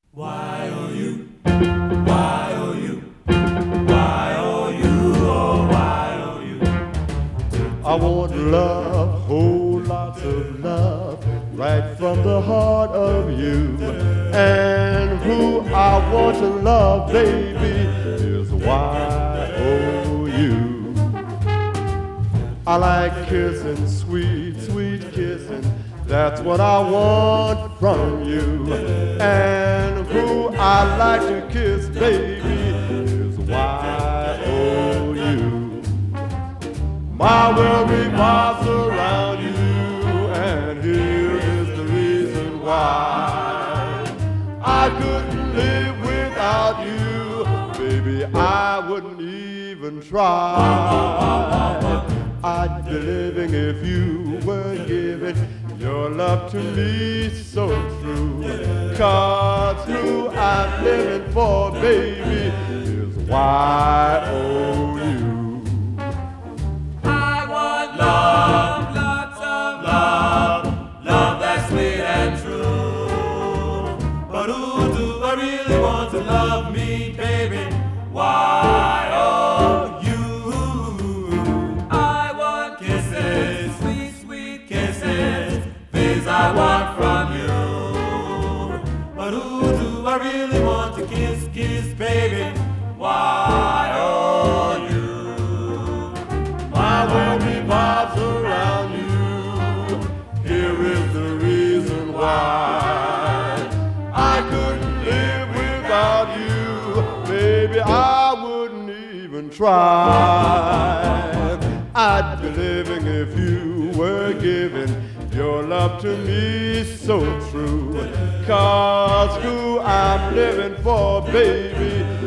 Why oh you? Why oh you? Why oh you? Oh why oh you? I want love, whole lots of love, right from the heart of you. And who I want to love, baby, is Y-O-U. I like kissing, sweet, sweet kissing. That's what I want from you. And who I like to kiss, baby, is Y-O-U. My world revolves around you, and here is the reason why. I couldn't live without you, baby, I wouldn't even try. I'd be living if you were giving your love to me so true. 'Cause who I'm living for, baby, is Y-O-U. I want love, lots of love, love that's sweet and true. But who do I really want to love me, baby? Why oh you? I want kisses, sweet, sweet kisses, things I want from you. But who do I really want to kiss, kiss, baby? Why oh you? My world revolves around you. Here is the reason why. I couldn't live without you, baby, I wouldn't even try. I'd be living if you were giving your love to me so true. 'Cause who I'm living for, baby,